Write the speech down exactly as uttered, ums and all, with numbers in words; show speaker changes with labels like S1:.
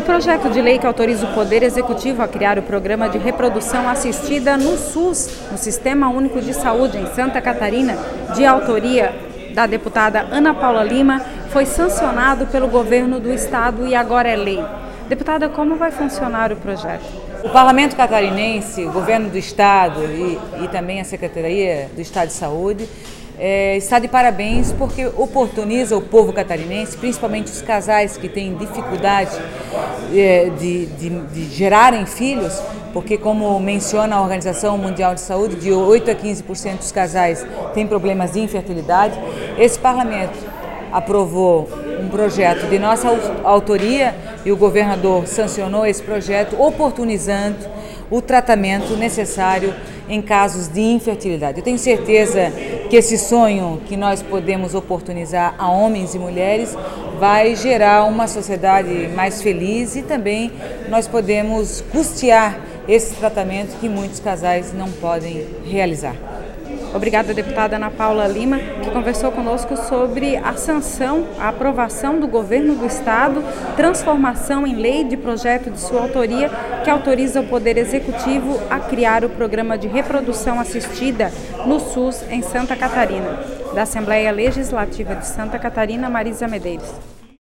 S1: projeto de lei que autoriza o Poder Executivo a criar o programa de reprodução assistida no SUS, no Sistema Único de Saúde, em Santa Catarina, de autoria da deputada Ana Paula Lima, foi sancionado pelo governo do estado e agora é lei. Deputada, como vai funcionar o projeto?
S2: O Parlamento Catarinense, o governo do estado e, e também a Secretaria do Estado de Saúde é, está de parabéns porque oportuniza o povo catarinense, principalmente os casais que têm dificuldade é, de, de, de gerarem filhos, porque como menciona a Organização Mundial de Saúde, de oito a quinze por cento dos casais têm problemas de infertilidade. Esse Parlamento aprovou um projeto de nossa autoria e o governador sancionou esse projeto, oportunizando o tratamento necessário em casos de infertilidade. Eu tenho certeza que esse sonho que nós podemos oportunizar a homens e mulheres vai gerar uma sociedade mais feliz e também nós podemos custear esse tratamento que muitos casais não podem realizar.
S1: Obrigada, deputada Ana Paula Lima, que conversou conosco sobre a sanção, a aprovação do governo do estado, transformação em lei de projeto de sua autoria, que autoriza o Poder Executivo a criar o programa de reprodução assistida no SUS em Santa Catarina. Da Assembleia Legislativa de Santa Catarina, Marisa Medeiros.